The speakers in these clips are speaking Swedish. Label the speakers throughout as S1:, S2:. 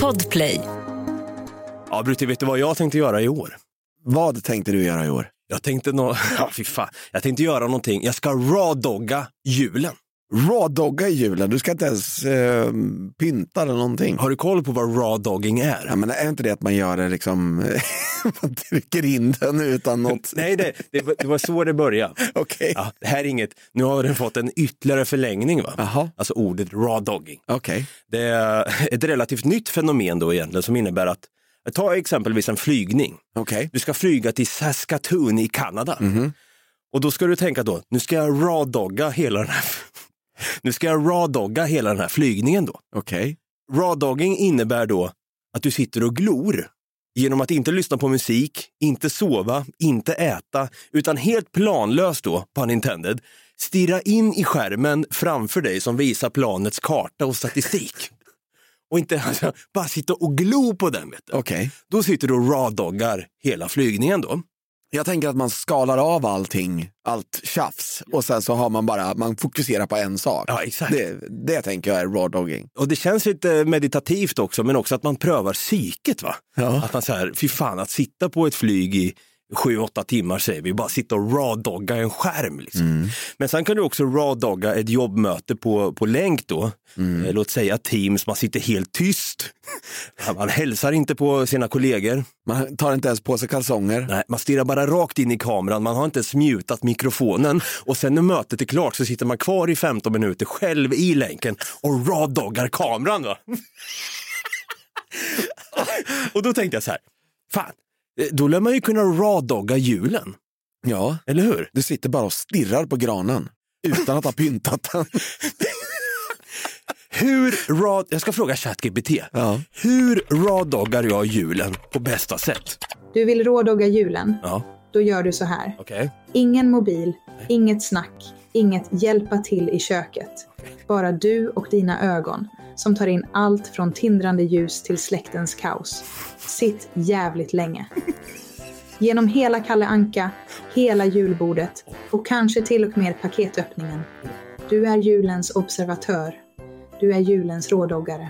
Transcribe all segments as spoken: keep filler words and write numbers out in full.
S1: Podplay.
S2: Ja, Brutti, vet du vad jag tänkte göra i år?
S3: Vad tänkte du göra i år?
S2: Jag tänkte nå... ja, fy fan. Jag tänkte göra någonting. Jag ska raw-dogga julen.
S3: Raw-dogga i julen? Du ska inte ens eh, pynta eller någonting.
S2: Har du koll på vad raw-dogging är?
S3: Ja, men är inte det att man gör det liksom... man trycker in den utan något...
S2: Nej, det, det, var, det var så det började.
S3: Okej. Okay.
S2: Ja, det här är inget... Nu har den fått en ytterligare förlängning, va?
S3: Aha.
S2: Alltså ordet raw-dogging.
S3: Okej. Okay.
S2: Det är ett relativt nytt fenomen då egentligen som innebär att ta exempelvis en flygning.
S3: Okay.
S2: Du ska flyga till Saskatoon i Kanada.
S3: Mm-hmm.
S2: Och då ska du tänka då, nu ska jag raw-dogga hela den här... nu ska jag raw-dogga hela den här flygningen då.
S3: Okej.
S2: Okay. Raw-dogging innebär då att du sitter och glor genom att inte lyssna på musik, inte sova, inte äta, utan helt planlöst då, pun intended, stirra in i skärmen framför dig som visar planets karta och statistik. Och inte alltså, bara sitta och glo på den, vet du.
S3: Okay.
S2: Då sitter du och raw-doggar hela flygningen då.
S3: Jag tänker att man skalar av allting, allt tjafs, och sen så har man bara, man fokuserar på en sak.
S2: Ja, exakt.
S3: Det, det tänker jag är raw-dogging.
S2: Och det känns lite meditativt också, men också att man prövar psyket, va?
S3: Ja.
S2: Att man så här, fy fan, att sitta på ett flyg i sju åtta timmar, säger vi, bara sitta och raw-dogga en skärm liksom. Mm. Men sen kan du också raw-dogga ett jobbmöte på, på länk då. Mm. Eh, låt säga Teams, man sitter helt tyst. Man hälsar inte på sina kollegor.
S3: Man tar inte ens på sig kalsonger.
S2: Nej, man stirrar bara rakt in i kameran. Man har inte ens mutat mikrofonen. Och sen när mötet är klart så sitter man kvar i femton minuter själv i länken och raw-doggar kameran, va? Och då tänkte jag så här, fan, då lär man ju kunna raw-dogga julen.
S3: Ja,
S2: eller hur?
S3: Du sitter bara och stirrar på granen utan att ha pyntat den.
S2: Hur raw... Jag ska fråga ChatGPT.
S3: Ja.
S2: Hur raw-doggar jag julen på bästa sätt?
S4: Du vill raw-dogga julen?
S2: Ja.
S4: Då gör du så här.
S2: Okay.
S4: Ingen mobil, Nej. inget snack, inget hjälpa till i köket. Okay. Bara du och dina ögon som tar in allt från tindrande ljus till släktens kaos. Sitt jävligt länge. Genom hela Kalle Anka, hela julbordet och kanske till och med paketöppningen. Du är julens observatör. Du är julens rådoggare.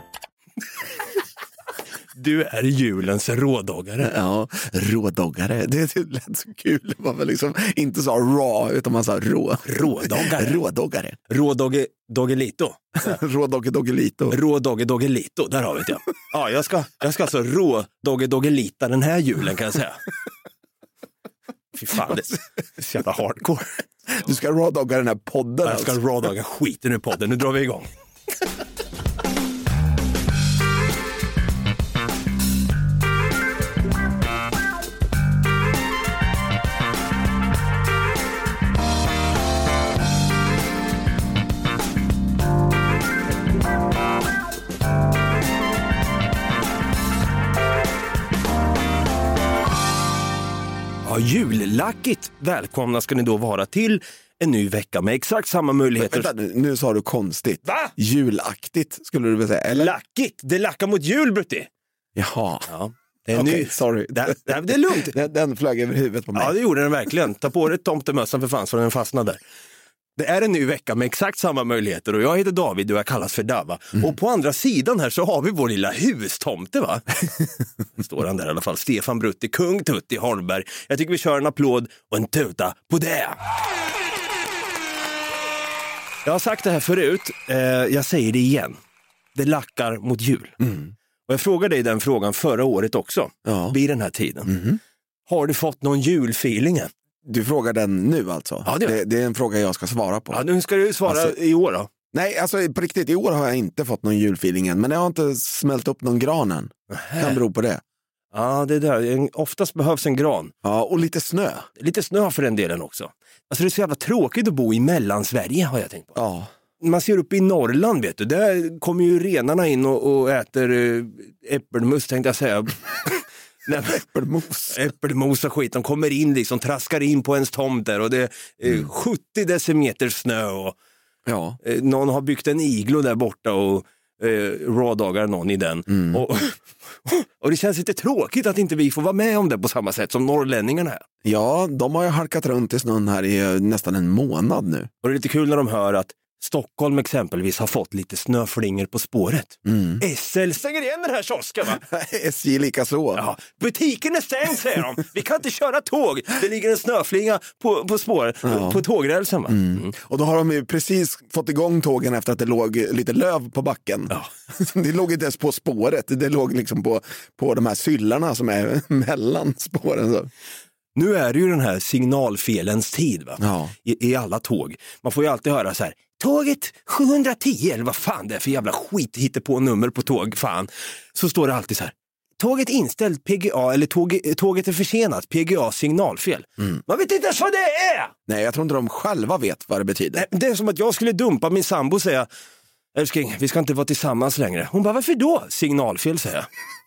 S2: Du är julens rådoggare.
S3: Ja, rådoggare. Det lät så kul. Det var väl liksom inte så raw, utan man sa rå.
S2: Rådoggare.
S3: Rådoggare.
S2: Rådogge doggelito.
S3: Rådogge doggelito.
S2: Rådogge doggelito, där har vi det. Ja, jag ska, jag ska alltså rådogge doggelita den här julen, kan jag säga. Fy fan, det är så jävla hardcore.
S3: Du ska rådogga den här podden.
S2: Ja, jag ska
S3: alltså.
S2: rådogga skiten ur podden. Nu drar vi igång. Ja, jullackigt välkomna ska ni då vara till en ny vecka med exakt samma möjligheter.
S3: Vänta, nu, nu sa du konstigt.
S2: Va?
S3: Julaktigt skulle du vilja säga, eller?
S2: Lackigt, det lackar mot jul, Brutti.
S3: Jaha.
S2: Ja. Det är,
S3: okay,
S2: ny...
S3: sorry.
S2: Det, det, det är lugnt.
S3: Den, den flög över huvudet på mig.
S2: Ja, det gjorde den verkligen. Ta på dig tomtemössan för fan så den fastnade. Det är en ny vecka med exakt samma möjligheter och jag heter David och jag kallas för Dava. Mm. Och på andra sidan här så har vi vår lilla hustomte, va? Står han där i alla fall. Stefan Brutti, kung Tutti Holmberg. Jag tycker vi kör en applåd och en tuta på det. Jag har sagt det här förut. Eh, jag säger det igen. Det lackar mot jul.
S3: Mm.
S2: Och jag frågade dig den frågan förra året också.
S3: Ja.
S2: Vid den här tiden.
S3: Mm.
S2: Har du fått någon julfeeling?
S3: Du frågar den nu alltså?
S2: Ja, det,
S3: det, det är en fråga jag ska svara på.
S2: Ja, nu ska du svara
S3: alltså,
S2: i år då.
S3: Nej, alltså på riktigt, i år har jag inte fått någon julfeeling än. Men jag har inte smält upp någon granen. Det kan bero på det.
S2: Ja, det där. Oftast behövs en gran.
S3: Ja, och lite snö.
S2: Lite snö för den delen också. Alltså det är så jävla tråkigt att bo i Mellansverige, har jag tänkt på.
S3: Ja.
S2: Man ser upp i Norrland, vet du. Där kommer ju renarna in och, och äter äh, äppelmus, tänkte jag säga.
S3: Äppelmos.
S2: Äppelmos och skit. De kommer in liksom, traskar in på ens tomt där och det är eh, mm. sjuttio decimeter snö och
S3: ja.
S2: eh, någon har byggt en iglo där borta och eh, rawdagar någon i den. Mm. Och, och det känns lite tråkigt att inte vi får vara med om det på samma sätt som norrlänningarna här.
S3: Ja, de har ju halkat runt i snön här i nästan en månad nu.
S2: Och det är lite kul när de hör att Stockholm exempelvis har fått lite snöflingor på spåret. Mm. S L stänger igen den här kiosken, va?
S3: S J lika så.
S2: Ja, butiken är stängd, säger de. Vi kan inte köra tåg. Det ligger en snöflinga på, på spåret, ja. på tågrälsen, va? Mm. Mm.
S3: Och då har de ju precis fått igång tågen efter att det låg lite löv på backen. Ja. Det låg inte ens på spåret. Det låg liksom på, på de här syllarna som är mellan spåren. Så.
S2: Nu är det ju den här signalfelens tid, va? Ja. I, I alla tåg. Man får ju alltid höra så här: tåget sjuhundratio, eller vad fan det är för jävla skit hittar på nummer på tåg, fan. Så står det alltid så här: tåget inställt, P G A, eller tåg, tåget är försenat, P G A signalfel. Mm. Man vet inte ens vad det är!
S3: Nej, jag tror inte de själva vet vad det betyder.
S2: Nej, det är som att jag skulle dumpa min sambo och säga: älskling, vi ska inte vara tillsammans längre. Hon bara, varför då? Signalfel, säger jag.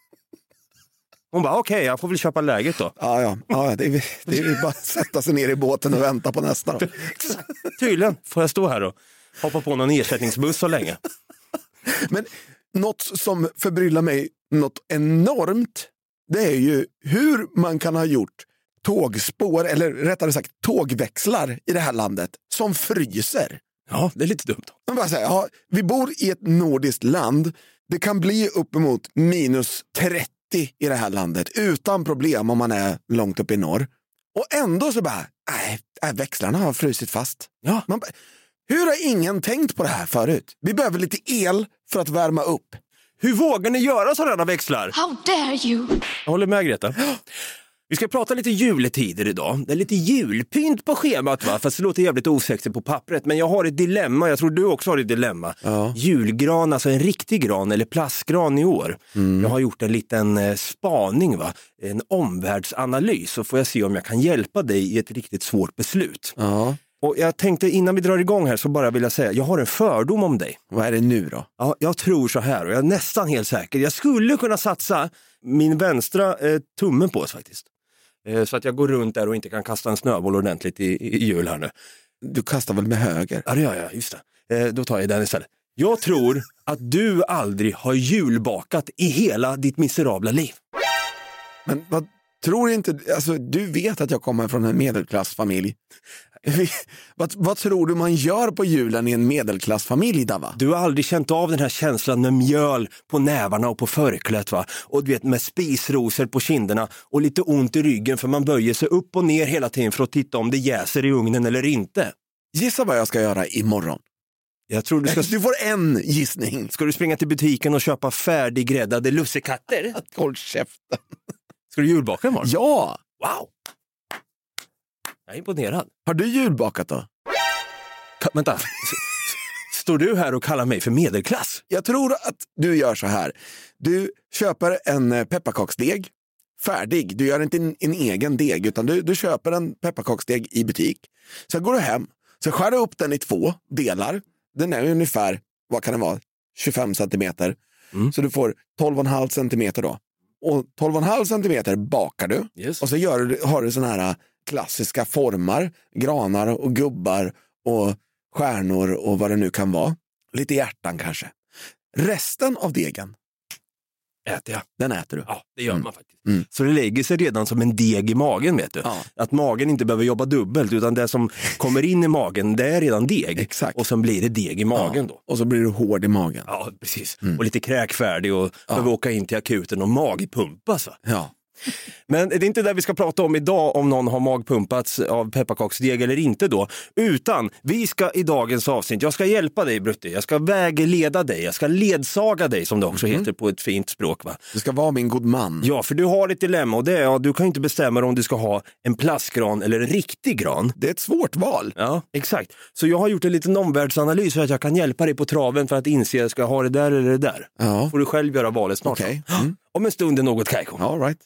S2: Hon bara, okej, okay, jag får väl köpa läget då.
S3: Ja, ja, ja det, är, det är bara att sätta sig ner i båten och vänta på nästa då.
S2: Tydligen får jag stå här och hoppa på någon ersättningsbuss så länge.
S3: Men något som förbryllar mig något enormt, det är ju hur man kan ha gjort tågspår, eller rättare sagt tågväxlar i det här landet som fryser.
S2: Ja, det är lite dumt.
S3: Man bara säger, ja, vi bor i ett nordiskt land. Det kan bli uppemot minus trettio i det här landet utan problem om man är långt upp i norr. Och ändå så bara, nej, växlarna har frusit fast. Ja. Man bara, hur har ingen tänkt på det här förut? Vi behöver lite el för att värma upp.
S2: Hur vågar ni göra sådana växlar?
S1: How dare you?
S2: Jag håller med, Greta. Vi ska prata lite juletider idag. Det är lite julpynt på schemat, va? Fast det låter jävligt osexigt på pappret. Men jag har ett dilemma, jag tror du också har ett dilemma. Ja. Julgran, alltså en riktig gran eller plastgran i år. Mm. Jag har gjort en liten eh, spaning, va? En omvärldsanalys. Så får jag se om jag kan hjälpa dig i ett riktigt svårt beslut. Ja. Och jag tänkte innan vi drar igång här så bara vill jag säga, jag har en fördom om dig.
S3: Vad är det nu då?
S2: Ja, jag tror så här och jag är nästan helt säker. Jag skulle kunna satsa min vänstra eh, tummen på oss faktiskt. Eh, så att jag går runt där och inte kan kasta en snöboll ordentligt i, i, i jul här nu.
S3: Du kastar väl med höger?
S2: Ja, det gör jag, just det. Eh, då tar jag den istället. Jag tror att du aldrig har julbakat i hela ditt miserabla liv.
S3: Men vad tror inte, alltså du vet att jag kommer från en medelklassfamilj. vad, vad tror du man gör på julen i en medelklassfamilj, Dava?
S2: Du har aldrig känt av den här känslan med mjöl på nävarna och på förklätt, va? Och du vet, med spisrosor på kinderna och lite ont i ryggen för man böjer sig upp och ner hela tiden för att titta om det jäser i ugnen eller inte.
S3: Gissa vad jag ska göra imorgon.
S2: Jag tror du ska...
S3: Du får en gissning.
S2: Ska du springa till butiken och köpa färdiggräddade lussekatter?
S3: Håll käften.
S2: Ska du julbaka imorgon?
S3: Ja!
S2: Wow! Jag är imponerad.
S3: Har du julbakat då?
S2: Ka- vänta. Står du här och kallar mig för medelklass?
S3: Jag tror att du gör så här. Du köper en pepparkaksdeg färdig. Du gör inte en, en egen deg utan du, du köper en pepparkaksdeg i butik. Så går du hem. Så skär du upp den i två delar. Den är ungefär, vad kan det vara? tjugofem centimeter. Mm. Så du får tolv komma fem centimeter då. Och tolv komma fem centimeter bakar du. Yes. Och så gör du, har du såna här klassiska formar. Granar och gubbar och stjärnor och vad det nu kan vara. Lite hjärtan kanske. Resten av degen
S2: äter jag.
S3: Den äter du.
S2: Ja, det gör
S3: mm.
S2: man faktiskt. Mm. Så det lägger sig redan som en deg i magen, vet du. Ja. Att magen inte behöver jobba dubbelt utan det som kommer in i magen, det är redan deg. Exakt. Och sen blir det deg i magen, ja. Då.
S3: Och så blir du hård i magen.
S2: Ja, precis. Mm. Och lite kräkfärdig och ja. Behöver åka in till akuten och magpumpa så.
S3: Ja.
S2: Men det är inte det vi ska prata om idag, om någon har magpumpats av pepparkaksdeg eller inte då. Utan vi ska i dagens avsnitt, jag ska hjälpa dig Brutti, jag ska vägleda dig, jag ska ledsaga dig som det också mm. heter på ett fint språk, va?
S3: Du ska vara min god man.
S2: Ja, för du har ett dilemma och det är att du kan inte bestämma om du ska ha en plastgran eller en riktig gran.
S3: Det är ett svårt val.
S2: Ja, exakt. Så jag har gjort en liten omvärldsanalys så att jag kan hjälpa dig på traven för att inse, ska jag ha det där eller det där? Ja. Får du själv göra valet snart.
S3: Okay. Mm.
S2: Om en stund är något kajko.
S3: All right.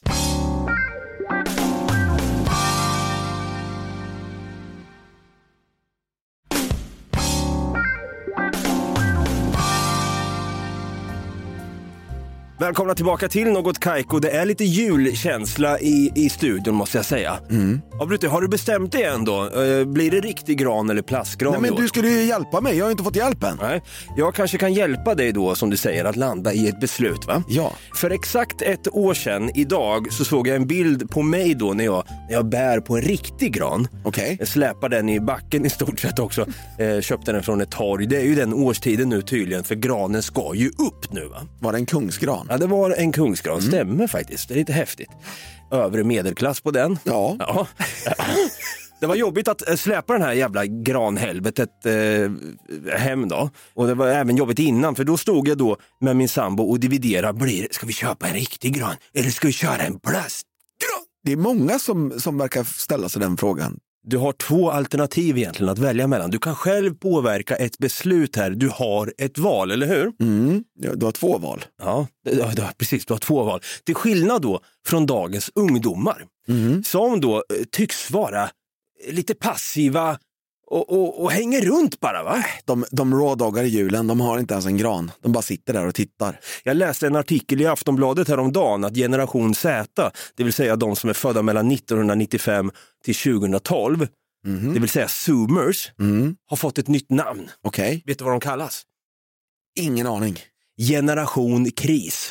S2: Välkomna tillbaka till Något Kaiko. Det är lite julkänsla i, i studion måste jag säga.
S3: Mm.
S2: Ja, Brutte, har du bestämt det ändå? Uh, blir det riktig gran eller plastgran?
S3: Nej, men
S2: då?
S3: du skulle ju hjälpa mig, jag har inte fått hjälp än.
S2: Nej, jag kanske kan hjälpa dig då, som du säger, att landa i ett beslut, va?
S3: Ja.
S2: För exakt ett år sedan idag så såg jag en bild på mig då när jag, när jag bär på en riktig gran.
S3: Okej. Okay.
S2: Jag släpar den i backen i stort sett också. Eh, köpte den från ett torg. Det är ju den årstiden nu tydligen, för granen ska ju upp nu, va?
S3: Var det en kungsgran?
S2: Ja, det var en kungsgran. Mm. Stämmer faktiskt. Det är lite häftigt. Övre medelklass på den.
S3: Ja.
S2: Ja. Det var jobbigt att släpa den här jävla granhelvetet eh, hem då. Och det var även jobbigt innan, för då stod jag då med min sambo och dividerade. Blir, ska vi köpa en riktig gran eller ska vi köra en plastgran?
S3: Det är många som, som verkar ställa sig den frågan. Du
S2: har två alternativ egentligen att välja mellan. Du kan själv påverka ett beslut här. Du har ett val, eller hur?
S3: Mm, du har två val.
S2: Ja, du har, precis. Du har två val. Till skillnad då från dagens ungdomar. Mm. Som då tycks vara lite passiva och, och, och hänger runt bara, va?
S3: De, de rådagar i julen, de har inte ens en gran. De bara sitter där och tittar.
S2: Jag läste en artikel i Aftonbladet häromdagen att generation Z, det vill säga de som är födda mellan nittonhundranittiofem till tjugohundratolv, mm. det vill säga zoomers, mm. har fått ett nytt namn.
S3: Okej. Okay.
S2: Vet du vad de kallas?
S3: Ingen aning.
S2: Generation kris.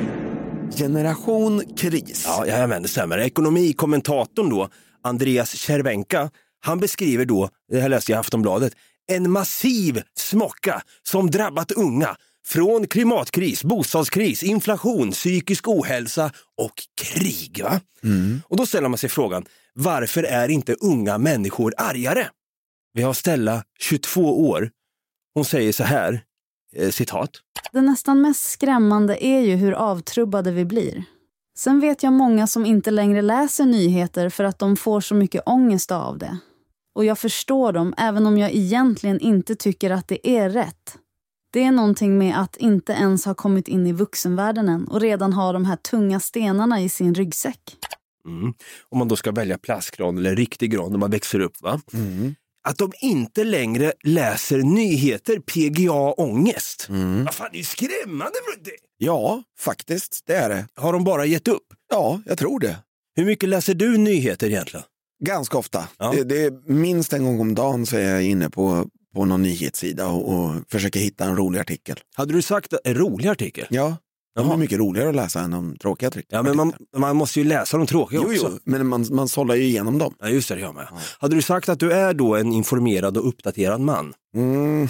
S3: Generation kris?
S2: Ja, jajamän, det stämmer. Ekonomikommentatorn då, Andreas Cervenka, han beskriver då, det här läste jag i Aftonbladet, en massiv smocka som drabbat unga från klimatkris, bostadskris, inflation, psykisk ohälsa och krig, va? Mm. Och då ställer man sig frågan, varför är inte unga människor argare? Vi har Stella, tjugotvå år. Hon säger så här, eh, citat.
S1: Det nästan mest skrämmande är ju hur avtrubbade vi blir. Sen vet jag många som inte längre läser nyheter för att de får så mycket ångest av det. Och jag förstår dem även om jag egentligen inte tycker att det är rätt. Det är någonting med att inte ens ha kommit in i vuxenvärlden än och redan ha de här tunga stenarna i sin ryggsäck.
S2: Mm. Om man då ska välja plastgran eller riktig gran när man växer upp, va? Mm. Att de inte längre läser nyheter, P G A-ångest. Mm. Vad fan, det är skrämmande.
S3: Ja, faktiskt, det är det.
S2: Har de bara gett upp?
S3: Ja, jag tror det.
S2: Hur mycket läser du nyheter egentligen?
S3: Ganska ofta.
S2: Ja.
S3: Det, det är minst en gång om dagen så är jag inne på, på någon nyhetssida och, och försöker hitta en rolig artikel.
S2: Hade du sagt en rolig artikel?
S3: Ja. De är mycket roligare att läsa än de tråkiga artiklarna.
S2: Ja, men man, man måste ju läsa de tråkiga
S3: jo,
S2: också.
S3: Jo, men man, man sållar ju igenom dem.
S2: Ja, just det, jag med. Ja. Hade du sagt att du är då en informerad och uppdaterad man?
S3: Mm,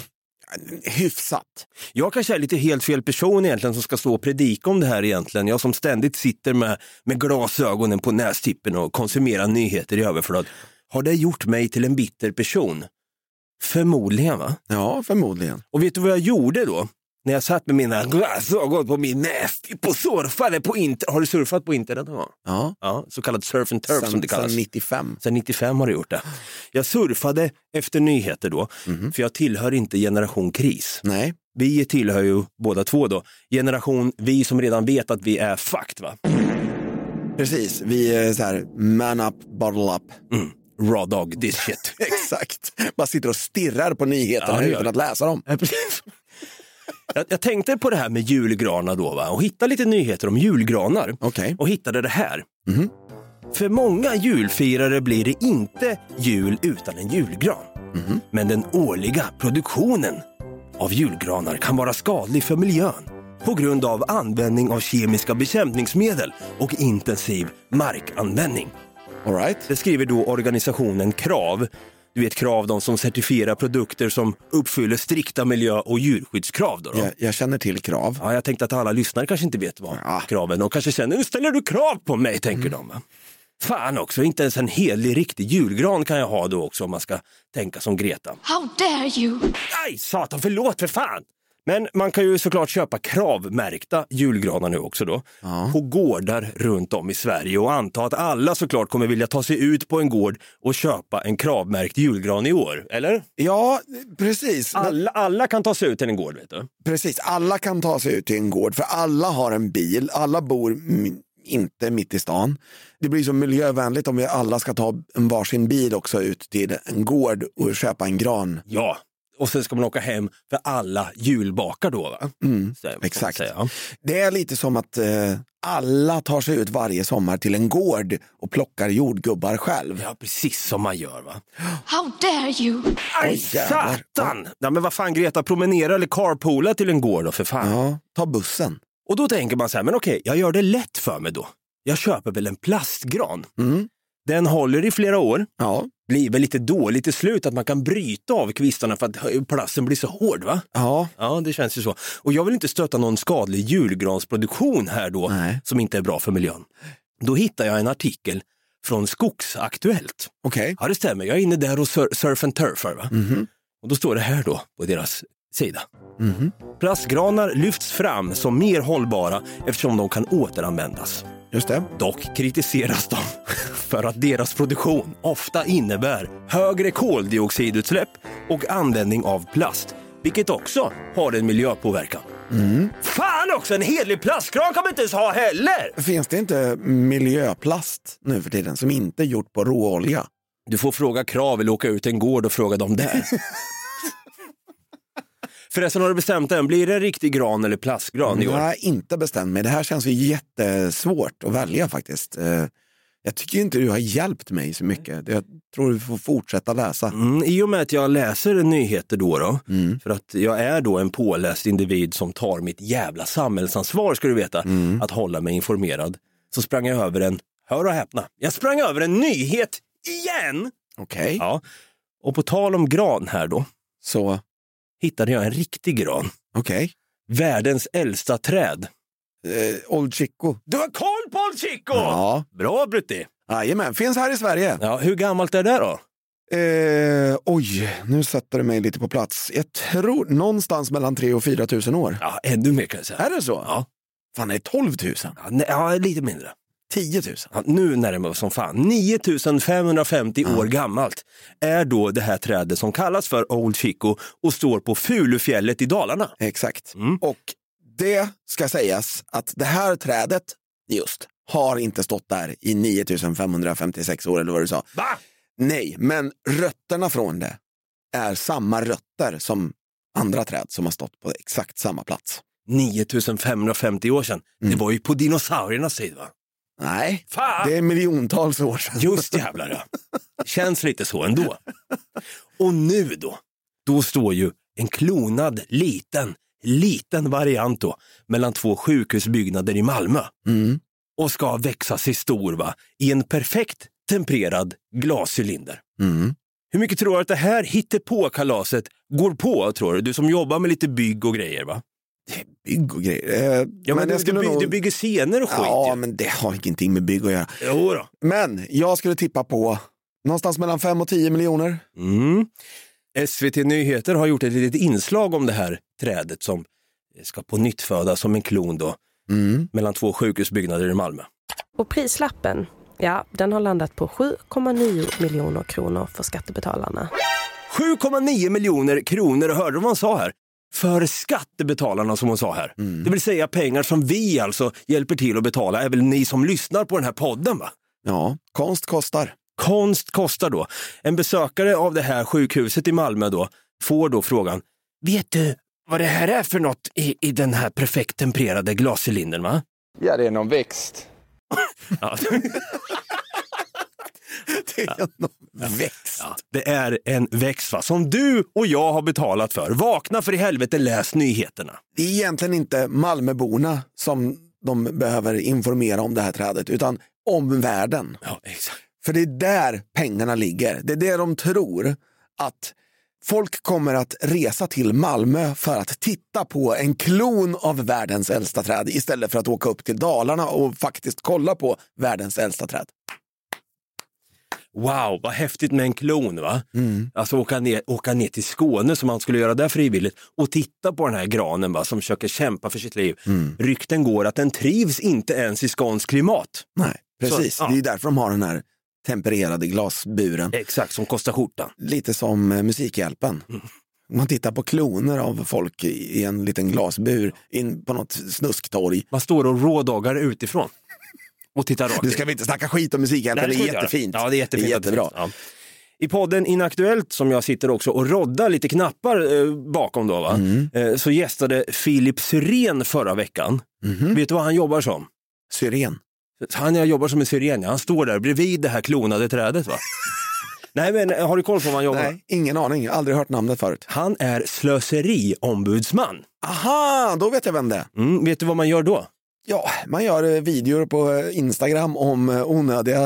S3: hyfsat.
S2: Jag kanske är lite helt fel person egentligen som ska stå och predika om det här egentligen. Jag som ständigt sitter med, med glasögonen på nästippen och konsumerar nyheter i överflöd. Har det gjort mig till en bitter person? Förmodligen, va?
S3: Ja, förmodligen.
S2: Och vet du vad jag gjorde då? När jag satt med mina glasögon på min nästipp och surfade på internet. Har du surfat på internet?
S3: Ja.
S2: Ja, så kallad surf and turf
S3: sen,
S2: som det kallas.
S3: Sen nittiofem.
S2: Sen nittiofem har du gjort det. Jag surfade efter nyheter då. Mm-hmm. För jag tillhör inte generation kris.
S3: Nej.
S2: Vi tillhör ju båda två då. Generation vi som redan vet att vi är fucked, va?
S3: Precis, vi är så här man up, bottle up.
S2: Mm. Raw dog, this shit.
S3: Exakt. Bara sitter och stirrar på nyheterna ja, utan att läsa dem.
S2: Ja, precis. Jag, jag tänkte på det här med julgranar då, va? Och hitta lite nyheter om julgranar.
S3: Okay.
S2: Och hittade det här.
S3: Mm-hmm.
S2: För många julfirare blir det inte jul utan en julgran. Mm-hmm. Men den årliga produktionen av julgranar kan vara skadlig för miljön på grund av användning av kemiska bekämpningsmedel och intensiv markanvändning.
S3: All right.
S2: Det skriver då organisationen Krav. Du vet Krav, de som certifierar produkter som uppfyller strikta miljö- och djurskyddskrav. Då, då.
S3: Jag, jag känner till Krav.
S2: Ja, jag tänkte att alla lyssnare kanske inte vet vad
S3: ja.
S2: kraven. De kanske känner, nu ställer du krav på mig, tänker mm. de. Va? Fan också, inte ens en helig riktig julgran kan jag ha då också om man ska tänka som Greta.
S5: How dare you?
S2: Nej, satan, förlåt för fan! Men man kan ju såklart köpa kravmärkta julgranar nu också då.
S3: Ja.
S2: På gårdar runt om i Sverige och anta att alla såklart kommer vilja ta sig ut på en gård och köpa en kravmärkt julgran i år, eller?
S3: Ja, precis.
S2: Alla, alla kan ta sig ut till en gård, vet du.
S3: Precis, alla kan ta sig ut till en gård för alla har en bil, alla bor m- inte mitt i stan. Det blir så miljövänligt om vi alla ska ta en varsin bil också ut till en gård och köpa en gran.
S2: Ja. Och sen ska man åka hem för alla julbakar då, va?
S3: Mm,
S2: Så,
S3: exakt.
S2: Säga.
S3: Det är lite som att eh, alla tar sig ut varje sommar till en gård och plockar jordgubbar själv.
S2: Ja, precis som man gör, va?
S5: How dare you?
S2: Aj, satan! Ja, men vad fan, Greta, promenera eller carpoola till en gård då, för fan.
S3: Ja, ta bussen.
S2: Och då tänker man så här, men okej, jag gör det lätt för mig då. Jag köper väl en plastgran.
S3: Mm.
S2: Den håller i flera år.
S3: Ja.
S2: Blir väl lite dåligt till slut att man kan bryta av kvistarna för att plasten blir så hård, va?
S3: Ja.
S2: Ja, det känns ju så. Och jag vill inte stöta någon skadlig julgransproduktion här då.
S3: Nej.
S2: Som inte är bra för miljön. Då hittar jag en artikel från Skogsaktuellt.
S3: Okej. Okay.
S2: Ja, det stämmer. Jag är inne där och sur- surf and turfar, va?
S3: Mm-hmm.
S2: Och då står det här då på deras sida.
S3: Mm-hmm.
S2: Plastgranar lyfts fram som mer hållbara eftersom de kan återanvändas.
S3: Just det.
S2: Dock kritiseras de för att deras produktion ofta innebär högre koldioxidutsläpp och användning av plast, vilket också har en miljöpåverkan.
S3: Mm.
S2: Fan också, en helig plastgran kan man inte ens ha heller!
S3: Finns det inte miljöplast nu för tiden som inte är gjort på råolja?
S2: Du får fråga Krav eller åka ut en gård och fråga dem där. Förresten, har du bestämt än? Blir det riktig gran eller plastgran i år?
S3: Jag har inte bestämt mig. Det här känns ju jättesvårt att välja faktiskt. Jag tycker inte du har hjälpt mig så mycket. Jag tror du får fortsätta läsa.
S2: Mm, I och med att jag läser nyheter då, då
S3: mm.
S2: för att jag är då en påläst individ som tar mitt jävla samhällsansvar, ska du veta,
S3: mm.
S2: att hålla mig informerad. Så sprang jag över en, hör och häpna, jag sprang över en nyhet igen!
S3: Okej. Okay.
S2: Ja. Och på tal om gran här då,
S3: så
S2: hittade jag en riktig gran.
S3: Okej. Okay.
S2: Världens äldsta träd.
S3: Eh, Old Chico.
S2: Du har koll på Old Chico!
S3: Ja.
S2: Bra, Brutti.
S3: Jajamän, finns här i Sverige.
S2: Ja, hur gammalt är det då?
S3: Eh, oj, nu sätter du mig lite på plats. Jag tror någonstans mellan tre och fyra tusen år.
S2: Ja, ännu mer kan jag säga.
S3: Är det så?
S2: Ja.
S3: Fan, är det tolv tusen?
S2: Ja, nej, ja, lite mindre.
S3: tio tusen?
S2: Ja, nu närmar vi som fan. nio tusen femhundrafemtio ja. år gammalt är då det här trädet som kallas för Old Chico och står på Fulufjället i Dalarna.
S3: Exakt.
S2: Mm.
S3: Och det ska sägas att det här trädet just har inte stått där i nio tusen femhundrafemtiosex år eller vad du sa.
S2: Va?
S3: Nej, men rötterna från det är samma rötter som andra träd som har stått på exakt samma plats.
S2: nio tusen femhundrafemtio år sedan. Mm. Det var ju på dinosauriernas tid, va?
S3: Nej,
S2: Fan.
S3: Det är miljontals år sedan.
S2: Just jävlar, ja. Känns lite så ändå. Och nu då, då står ju en klonad liten, liten variant då mellan två sjukhusbyggnader i Malmö.
S3: Mm.
S2: Och ska växa sig stor, va? I en perfekt tempererad glascylinder.
S3: Mm.
S2: Hur mycket tror du att det här hittepå-kalaset går på, tror du? Du som jobbar med lite bygg och grejer, va?
S3: Bygg och grejer. Eh,
S2: ja, men, men du, du, by, nog... du bygger scener och skit.
S3: Ja,
S2: ja,
S3: men det har ingenting med bygg att göra.
S2: Jo då.
S3: Men jag skulle tippa på någonstans mellan fem och tio miljoner.
S2: Mm. S V T Nyheter har gjort ett litet inslag om det här trädet som ska på nytt födas som en klon då.
S3: Mm.
S2: Mellan två sjukhusbyggnader i Malmö.
S6: Och prislappen, ja, den har landat på sju komma nio miljoner kronor för skattebetalarna.
S2: sju komma nio miljoner kronor, hörde du vad han sa här? För skattebetalarna, som hon sa här. Mm. Det vill säga pengar som vi alltså hjälper till att betala, är väl ni som lyssnar på den här podden, va?
S3: Ja, konst kostar.
S2: Konst kostar då. En besökare av det här sjukhuset i Malmö då får då frågan: vet du vad det här är för något i, i den här perfekt tempererade glascylindern, va?
S7: Ja, det är någon växt.
S2: Ja.
S3: Det är någon växt.
S2: Ja, det är en växt, va? Som du och jag har betalat för. Vakna för i helvete, läs nyheterna.
S3: Det är egentligen inte Malmöborna som de behöver informera om det här trädet, utan omvärlden.
S2: Ja, exakt.
S3: För det är där pengarna ligger. Det är det de tror, att folk kommer att resa till Malmö för att titta på en klon av världens äldsta träd istället för att åka upp till Dalarna och faktiskt kolla på världens äldsta träd.
S2: Wow, vad häftigt med en klon, va?
S3: Mm.
S2: Alltså åka ner, åka ner till Skåne som man skulle göra där frivilligt och titta på den här granen, va, som försöker kämpa för sitt liv.
S3: Mm.
S2: Rykten går att den trivs inte ens i skånsk klimat.
S3: Nej, precis.
S2: Så, ja.
S3: Det är därför de har den här tempererade glasburen.
S2: Exakt, som kostar skjortan.
S3: Lite som eh, Musikhjälpen. Mm. Man tittar på kloner av folk i, i en liten glasbur in på något snusktorg.
S2: Man står och rådagar utifrån. Och tittar rakt.
S3: Nu ska vi inte snacka skit om Musikhjälpen, det är jättefint.
S2: Ja, det är jättefint.
S3: Det är jättebra.
S2: Ja. I podden Inaktuellt, som jag sitter också och roddar lite knappar eh, bakom då, va? Mm. Eh, så gästade Filip Syrén förra veckan. Mm-hmm. Vet du vad han jobbar som?
S3: Syrén.
S2: Han jag jobbar som en syren. Han står där bredvid det här klonade trädet, va? Nej, men har du koll på vad han jobbar?
S3: Nej, ingen aning. Aldrig hört namnet förut.
S2: Han är slöseriombudsman.
S3: Aha, då vet jag vem det är.
S2: Mm, vet du vad man gör då?
S3: Ja, man gör videor på Instagram om onödiga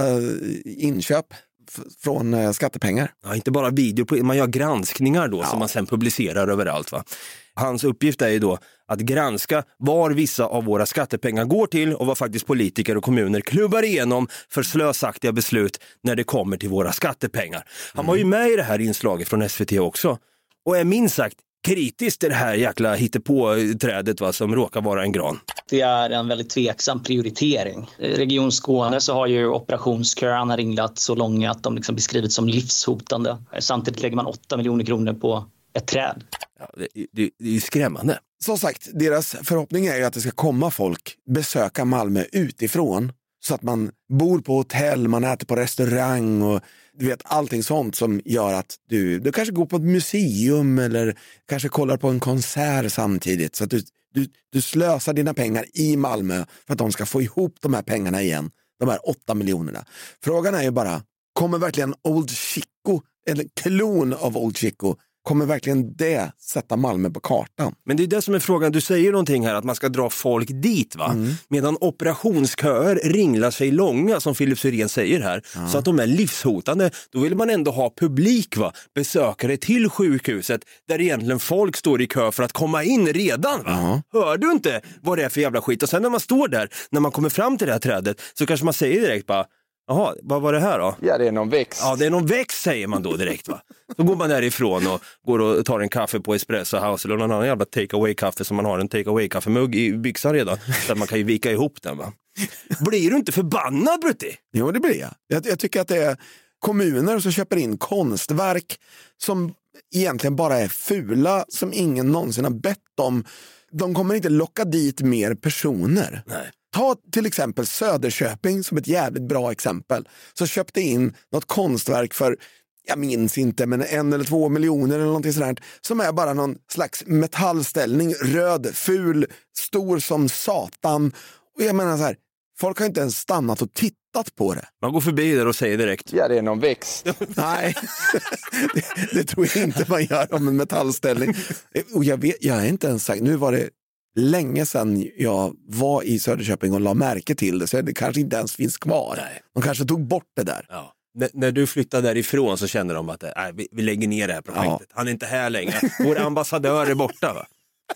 S3: inköp f- från skattepengar.
S2: Ja, inte bara videor, på, man gör granskningar då, ja, som man sen publicerar överallt, va? Hans uppgift är ju då att granska var vissa av våra skattepengar går till och vad faktiskt politiker och kommuner klubbar igenom för slösaktiga beslut när det kommer till våra skattepengar. Han mm. var ju med i det här inslaget från S V T också och är minst sagt kritiskt till det här jäkla hittepå-trädet, va, som råkar vara en gran.
S5: Det är en väldigt tveksam prioritering. I Region Skåne så har ju operationsköerna ringlat så långa att de liksom beskrivits som livshotande. Samtidigt lägger man åtta miljoner kronor på ett träd.
S2: Ja, det, det, det är ju skrämmande.
S3: Som sagt, deras förhoppning är ju att det ska komma folk besöka Malmö utifrån så att man bor på hotell, man äter på restaurang och du vet allting sånt som gör att du, du kanske går på ett museum eller kanske kollar på en konsert samtidigt så att du, du, du slösar dina pengar i Malmö för att de ska få ihop de här pengarna igen, de här åtta miljonerna. Frågan är ju bara, kommer verkligen Old Chico, eller klon av Old Chico, kommer verkligen det sätta Malmö på kartan?
S2: Men det är det som är frågan. Du säger någonting här att man ska dra folk dit, va? Mm. Medan operationsköer ringlar sig långa, som Filip Syrén säger här, ja. Så att de är livshotande. Då vill man ändå ha publik, va? Besökare till sjukhuset där egentligen folk står i kö för att komma in redan, va? Ja. Hör du inte vad det är för jävla skit? Och sen när man står där, när man kommer fram till det här trädet, så kanske man säger direkt bara, jaha, vad var det här då?
S3: Ja, det är någon växt.
S2: Ja, det är någon växt, säger man då direkt, va? Då går man därifrån och går och tar en kaffe på Espresso House eller någon annan jävla take-away-kaffe som man har en take-away-kaffemugg i byxan redan. Så att man kan ju vika ihop den, va? Blir du inte förbannad, Brutti?
S3: Jo, det blir jag. jag. Jag tycker att det är kommuner som köper in konstverk som egentligen bara är fula, som ingen någonsin har bett om. De kommer inte locka dit mer personer. Nej. Ta till exempel Söderköping som ett jävligt bra exempel. Så köpte in något konstverk för, jag minns inte, men en eller två miljoner eller någonting sådär. Som är bara någon slags metallställning, röd, ful, stor som satan. Och jag menar så här, folk har inte ens stannat och tittat på det.
S2: Man går förbi där och säger direkt,
S3: ja, det är någon växt. Nej, det, det tror jag inte man gör om en metallställning. Och jag vet, jag är inte ens sagt, nu var det länge sedan jag var i Söderköping och la märke till det, så det kanske inte ens finns kvar. Nej. De kanske tog bort det där.
S2: Ja. N- när du flyttar därifrån så känner de att nej, vi, vi lägger ner det här projektet. Ja. Han är inte här längre. Vår ambassadör är borta, va?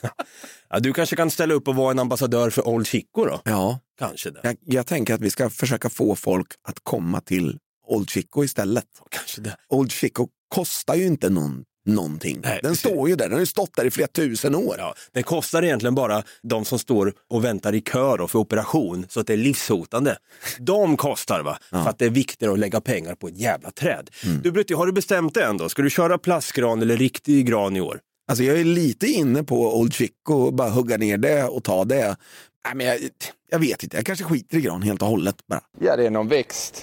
S2: Ja, du kanske kan ställa upp och vara en ambassadör för Old Chico då?
S3: Ja.
S2: Kanske det.
S3: Jag, jag tänker att vi ska försöka få folk att komma till Old Chico istället.
S2: Kanske det.
S3: Old Chico kostar ju inte någon någonting. Nej, den
S2: precis.
S3: Står ju där, den har ju stått där i flera tusen år.
S2: Ja, den kostar egentligen bara de som står och väntar i kö då för operation, så att det är livshotande. De kostar, va? Ja. För att det är viktigare att lägga pengar på ett jävla träd. Mm. Du Brutti, har du bestämt det ändå? Ska du köra plastgran eller riktig gran i år?
S3: Alltså jag är lite inne på Old Chico och bara hugga ner det och ta det. Nej, men jag, jag vet inte, jag kanske skiter i gran helt och hållet bara. Ja, det är någon växt.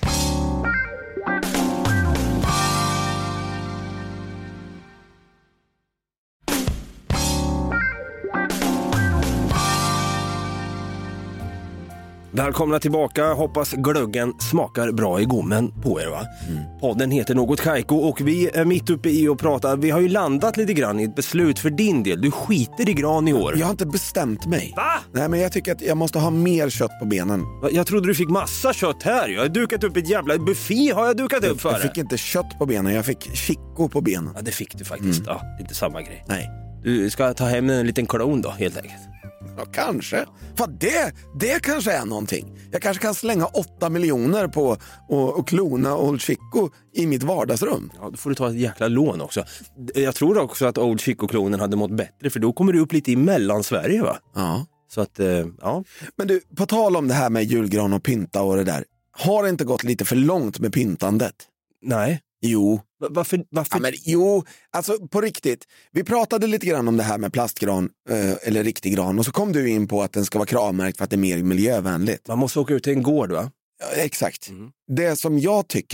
S2: Välkomna tillbaka, hoppas glöggen smakar bra i gommen på er, va? Mm. Podden heter Något Kaiko och vi är mitt uppe i att prata. Vi har ju landat lite grann i ett beslut för din del. Du skiter i gran i år.
S3: Jag har inte bestämt mig.
S2: Va?
S3: Nej, men jag tycker att jag måste ha mer kött på benen.
S2: Jag trodde du fick massa kött här. Jag har dukat upp ett jävla buffé, har jag dukat upp för.
S3: Jag fick inte kött på benen, jag fick chico på benen.
S2: Ja, det fick du faktiskt. Mm. Ja, det är inte samma grej.
S3: Nej.
S2: Du ska ta hem en liten klon då, helt enkelt.
S3: Ja, kanske. För det, det kanske är någonting. Jag kanske kan slänga åtta miljoner på att klona Old Chico i mitt vardagsrum.
S2: Ja, då får du ta ett jäkla lån också. Jag tror också att Old Chico-klonen hade mått bättre, för då kommer du upp lite i Mellansverige, va?
S3: Ja.
S2: Så att, ja.
S3: Men du, på tal om det här med julgran och pynta och det där. Har det inte gått lite för långt med pyntandet?
S2: Nej.
S3: Jo.
S2: Varför? varför?
S3: Ja, men, jo, alltså på riktigt. Vi pratade lite grann om det här med plastgran eh, eller riktig gran och så kom du in på att den ska vara kravmärkt för att det är mer miljövänligt.
S2: Man måste åka ut till en gård, va?
S3: Ja, exakt. Mm. Det som jag tycker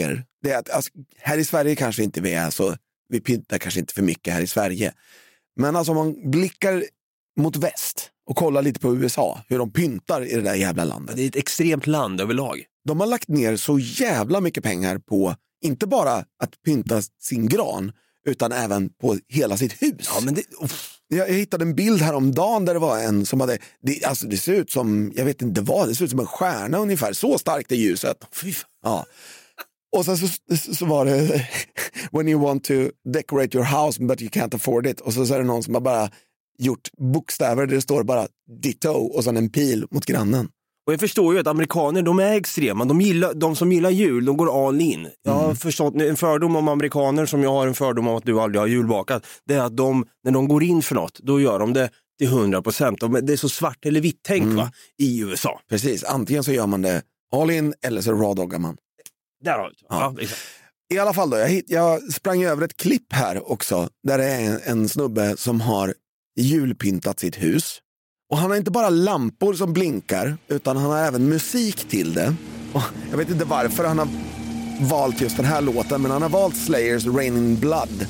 S3: det är att alltså, här i Sverige kanske inte vi är så, vi pyntar kanske inte för mycket här i Sverige. Men alltså om man blickar mot väst och kollar lite på U S A, hur de pyntar i det där jävla landet.
S2: Det är ett extremt land överlag.
S3: De har lagt ner så jävla mycket pengar på, inte bara att pynta sin gran, utan även på hela sitt hus.
S2: Ja, men det,
S3: jag, jag hittade en bild här om dagen där det var en som hade, det, alltså det ser ut som, jag vet inte vad, det ser ut som en stjärna ungefär, så starkt är ljuset.
S2: Fy fan.
S3: Ja. Och sen så, så var det when you want to decorate your house but you can't afford it. Och så, så är det någon som har bara gjort bokstäver där det står bara ditto och sen en pil mot grannen.
S2: Och jag förstår ju att amerikaner, de är extrema. De, gillar, de som gillar jul, de går all in. Jag har mm. förstått en fördom om amerikaner, som jag har en fördom om att du aldrig har julbakat. Det är att de, när de går in för något, då gör de det till hundra procent. Det är så svart eller vitt tänk mm. va, i U S A.
S3: Precis, antingen så gör man det all in eller så raw-doggar man.
S2: Där har vi det. Ja. Ja,
S3: i alla fall då, jag, hit, jag sprang över ett klipp här också. Där det är en, en snubbe som har julpyntat sitt hus. Och han har inte bara lampor som blinkar, utan han har även musik till det. Och jag vet inte varför han har valt just den här låten, men han har valt Slayers Raining Blood.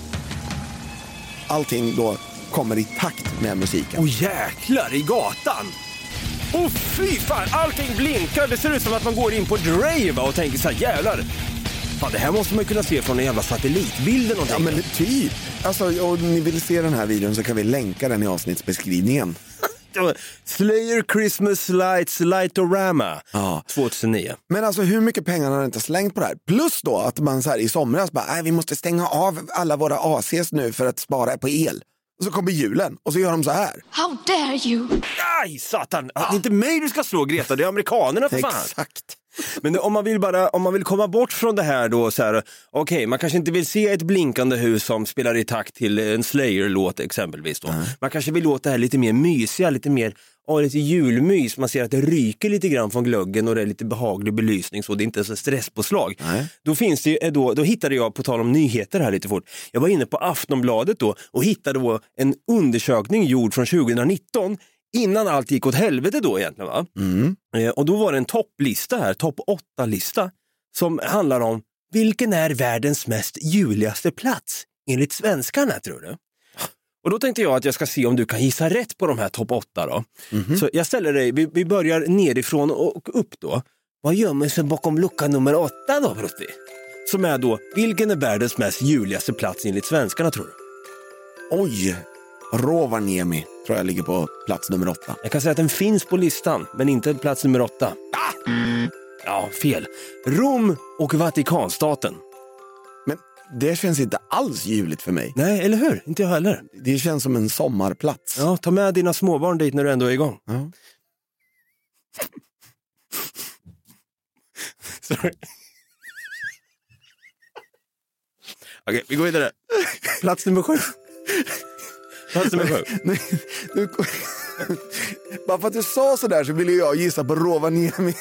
S3: Allting då kommer i takt med musiken.
S2: Åh jäklar, i gatan! Åh fy fan, allting blinkar. Det ser ut som att man går in på Drive och tänker så här, jävlar. Fan, det här måste man kunna se från en jävla satellitbild eller någonting.
S3: Ja, men typ. Alltså, om ni vill se den här videon så kan vi länka den i avsnittsbeskrivningen.
S2: Slayer Christmas Lights Lightorama
S3: ja.
S2: tjugohundranio.
S3: Men alltså hur mycket pengar har inte slängt på det här? Plus då att man så här i somras bara, äh, vi måste stänga av alla våra A C's nu för att spara på el. Och så kommer julen och så gör de så här.
S7: How dare you?
S2: Aj, satan. Ja. Det är inte mig du ska slå, Greta, det är amerikanerna för fan.
S3: Exakt.
S2: Men om man vill bara, om man vill komma bort från det här då så här, okej, okay, man kanske inte vill se ett blinkande hus som spelar i takt till en Slayer-låt exempelvis då. Mm. Man kanske vill låta det här lite mer mysiga, lite mer, ja, lite julmys. Man ser att det ryker lite grann från glöggen och det är lite behaglig belysning, så det är inte så stresspåslag. Mm. Då finns det då, då hittade jag, på tal om nyheter här lite fort, jag var inne på Aftonbladet då och hittade då en undersökning gjord från tjugonitton, innan allt gick åt helvete då egentligen va?
S3: Mm.
S2: Eh, och då var det en topplista här, topp åtta-lista, som handlar om vilken är världens mest juligaste plats enligt svenskarna, tror du? Och då tänkte jag att jag ska se om du kan gissa rätt på de här topp åtta då. Mm-hmm. Så jag ställer dig, vi, vi börjar nerifrån och upp då. Vad gör man sig bakom lucka nummer åtta då, Brutti? Som är då, vilken är världens mest juligaste plats enligt svenskarna, tror du?
S3: Oj, Rovaniemi tror jag ligger på plats nummer åtta.
S2: Jag kan säga att den finns på listan, men inte plats nummer åtta. Ah! Mm. Ja, fel. Rom och Vatikanstaten.
S3: Men det känns inte alls juligt för mig.
S2: Nej, eller hur? Inte jag heller.
S3: Det känns som en sommarplats.
S2: Ja, ta med dina småbarn dit när du ändå är igång.
S3: Ja.
S2: Sorry. Okej, okay, vi går vidare. Plats nummer sju. Plats nummer sju.
S3: Nu, nu, bara för att du sa sådär så ville jag gissa på Rovaniemi.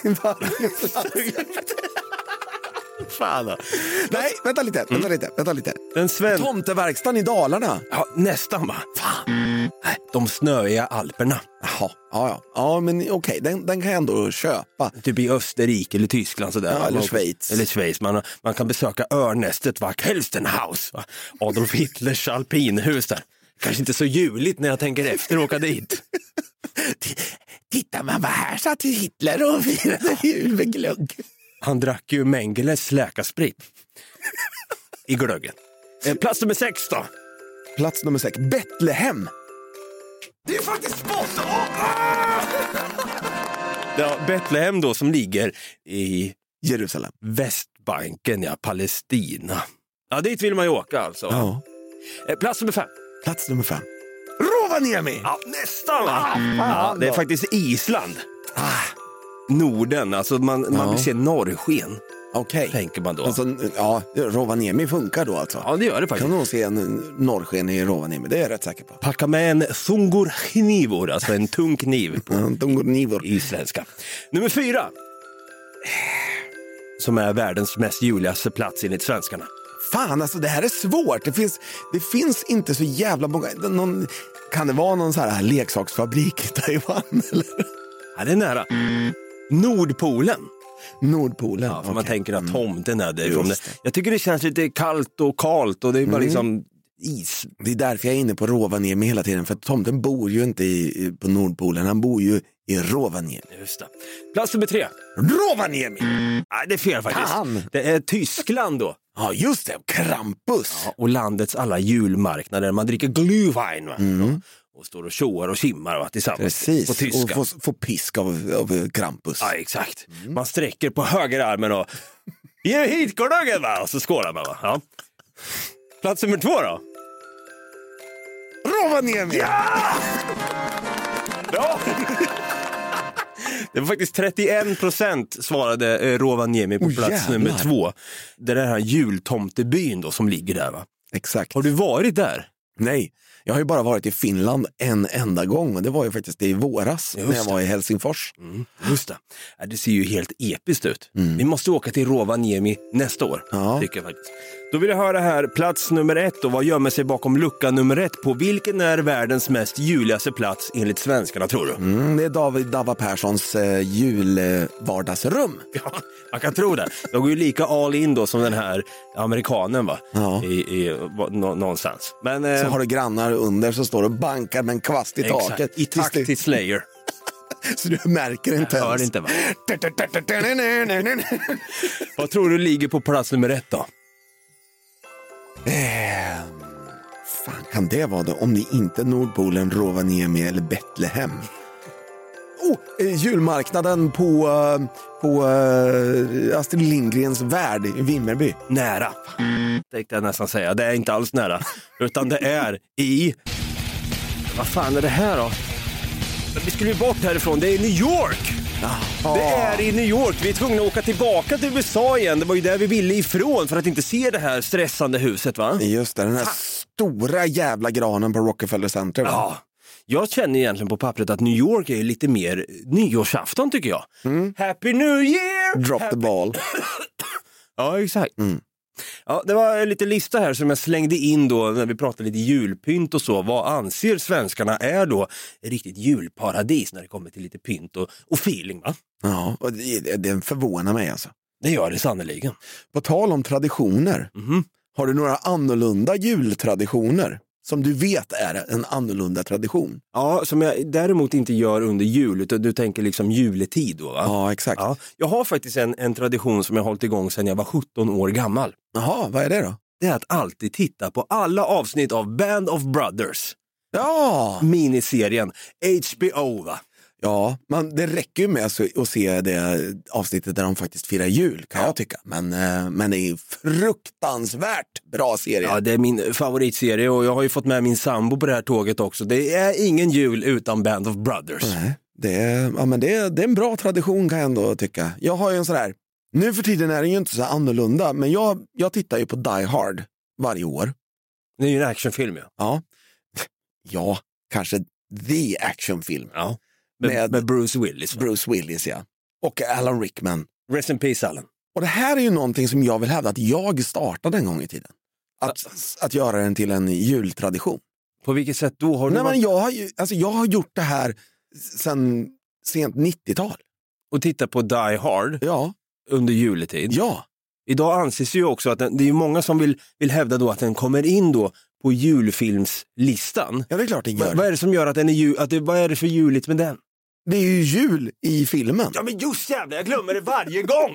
S2: Fan då.
S3: Nej, vänta lite, vänta lite, vänta lite.
S2: Den Sven...
S3: Tomteverkstan i Dalarna.
S2: Ja, nästan va. Fan. Nej, de snöiga Alperna.
S3: Jaha, ja, ja. Ja, men okej, okay, den, den kan jag ändå köpa.
S2: Typ i Österrike eller Tyskland sådär.
S3: Ja, eller Schweiz.
S2: Eller Schweiz. Man, man kan besöka örnästet, va? Hälstenhaus. Va? Adolf Hitlers alpinhus där. Kanske inte så juligt när jag tänker efter och åka dit.
S3: Titta, man var här satt Hitler och firade jul med glögg.
S2: Han drack ju Mengeles läkarsprit i glöggen. Plats nummer sex då.
S3: Plats nummer sex, Betlehem.
S2: Det är faktiskt spot! Oh! Ja, Betlehem då, som ligger i
S3: Jerusalem.
S2: Västbanken, ja, Palestina. Ja, dit vill man ju åka alltså.
S3: Ja.
S2: Plats nummer fem.
S3: Plats nummer fem. Rovaniemi!
S2: Ja, nästan va? Mm. Ja, det är faktiskt Island. Ah. Norden, alltså man, ja. man vill se norrsken.
S3: Okej.
S2: Okay. Tänker man då.
S3: Alltså, ja, Rovaniemi funkar då alltså.
S2: Ja, det gör det faktiskt.
S3: Kan nog se en norrsken i Rovaniemi, det är jag rätt säker på.
S2: Packa med en thungor-knivor, alltså en tung kniv på
S3: thungor-knivor.
S2: Isländska. Nummer fyra. Som är världens mest juligaste plats enligt svenskarna.
S3: Fan, alltså det här är svårt. Det finns, det finns inte så jävla många... Någon, kan det vara någon så här leksaksfabrik i Taiwan, eller?
S2: Ja, det är nära. Mm. Nordpolen.
S3: Nordpolen.
S2: Ja, för
S3: okay.
S2: man tänker att tomten är där.
S3: Just
S2: det. Jag tycker det känns lite kallt och kalt och det är bara mm. liksom is.
S3: Det är därför jag är inne på Rovaniemi hela tiden, för att tomten bor ju inte i, på Nordpolen, han bor ju i Rovaniemi.
S2: Just det. Plats nummer tre.
S3: Rovaniemi!
S2: Nej, det är fel faktiskt.
S3: Fan.
S2: Det är Tyskland då.
S3: Ja, just det. Krampus.
S2: Ja, och landets alla julmarknader. Man dricker glühwein va?
S3: Mm.
S2: Och står och tjoar och simmar va? Tillsammans.
S3: Precis,
S2: på tyska.
S3: och får, får pisk av, av Krampus.
S2: Ja, exakt. Mm. Man sträcker på högerarmen och ge hit kordagen va? Och så skålar man va? Ja. Plats nummer två då.
S3: Rovaniemi!
S2: Ja! Bra! Det var faktiskt trettioen procent svarade eh, Rovaniemi på
S3: oh,
S2: plats
S3: jävlar.
S2: nummer två. Det är den här jultomtebyn då som ligger där va?
S3: Exakt.
S2: Har du varit där?
S3: Nej, jag har ju bara varit i Finland en enda gång, och det var ju faktiskt det i våras
S2: just
S3: när jag
S2: det.
S3: var i Helsingfors.
S2: Mm, just det. Ja, det ser ju helt episkt ut.
S3: Mm.
S2: Vi måste åka till Rovaniemi nästa år,
S3: ja.
S2: tycker jag faktiskt. Då vill jag höra här, plats nummer ett och vad gömmer sig bakom lucka nummer ett på vilken är världens mest juligaste plats enligt svenskarna tror du?
S3: Mm, det är David Dava Perssons eh, julvardagsrum.
S2: Ja, man kan tro det. De går ju lika all in då som den här amerikanen va?
S3: Ja.
S2: I, i, nå, någonstans. Men, eh,
S3: så har du grannar under så står du och bankar med en kvast i
S2: exakt,
S3: taket.
S2: i takt till Slayer.
S3: Så du märker inte
S2: jag
S3: ens.
S2: Hör inte va? Vad tror du ligger på plats nummer ett då?
S3: Eh, fan kan det vara då? Om det inte är Nordpolen, Rovaniemi eller Betlehem. Oh, eh, julmarknaden på, uh, på uh, Astrid Lindgrens värld i Vimmerby.
S2: Nära. Tänkte jag nästan säga. Det är inte alls nära. Utan det är i... Vad fan är det här då? Vi skulle ju bort härifrån. Det är New York.
S3: Ah.
S2: Det är i New York. Vi är tvungna att åka tillbaka till U S A igen. Det var ju där vi ville ifrån för att inte se det här stressande huset va?
S3: Just det, den här stora jävla granen på Rockefeller Center va?
S2: Ja. Jag känner egentligen på pappret att New York är lite mer nyårsafton tycker jag.
S3: Mm.
S2: Happy New Year!
S3: Drop
S2: Happy...
S3: the ball.
S2: Ja, exakt.
S3: Mm.
S2: Ja, det var en liten lista här som jag slängde in då när vi pratade lite julpynt och så. Vad anser svenskarna är då ett riktigt julparadis när det kommer till lite pynt och, och feeling va?
S3: Ja, och det, det förvånar mig alltså.
S2: Det gör det sannoliken.
S3: På tal om traditioner,
S2: Mm-hmm.
S3: har du några annorlunda jultraditioner som du vet är en annorlunda tradition?
S2: Ja, som jag däremot inte gör under jul utan du tänker liksom juletid då va?
S3: Ja, exakt.
S2: Ja, jag har faktiskt en, en tradition som jag har hållit igång sedan jag var sjutton år gammal.
S3: Jaha, vad är det då?
S2: Det är att alltid titta på alla avsnitt av Band of Brothers.
S3: Ja,
S2: Miniserien H B O va?
S3: ja, men det räcker ju med att se det avsnittet där de faktiskt firar jul kan jag tycka. Men, eh, men det är fruktansvärt bra serie.
S2: Ja, det är min favoritserie och jag har ju fått med min sambo på det här tåget också. Det är ingen jul utan Band of Brothers.
S3: Nej, det är, ja, men det, är, det är en bra tradition kan jag ändå tycka. Jag har ju en sån här, nu för tiden är den ju inte så annorlunda, men jag, jag tittar ju på Die Hard varje år.
S2: Det är ju en actionfilm ja.
S3: Ja, ja kanske the actionfilm.
S2: Ja. Med,
S3: Med,
S2: med Bruce Willis. Va?
S3: Bruce Willis, ja. Och Alan Rickman.
S2: Rest in peace Alan.
S3: Och det här är ju någonting som jag vill hävda att jag startade en gång i tiden. Att, att göra den till en jultradition.
S2: På vilket sätt då? Har du
S3: Nej,
S2: varit...
S3: men jag, har ju, alltså jag har gjort det här sedan sent nittiotal.
S2: Och titta på Die Hard
S3: Ja,
S2: under juletid.
S3: ja.
S2: Idag anses ju också att den, det är ju många som vill, vill hävda då att den kommer in då på julfilmslistan.
S3: Ja, det är klart den
S2: Va,
S3: gör.
S2: vad är det som gör att den är jul, att det, vad är det för juligt med den?
S3: Det är ju jul i filmen.
S2: Ja men just jävlar, jag glömmer det varje gång!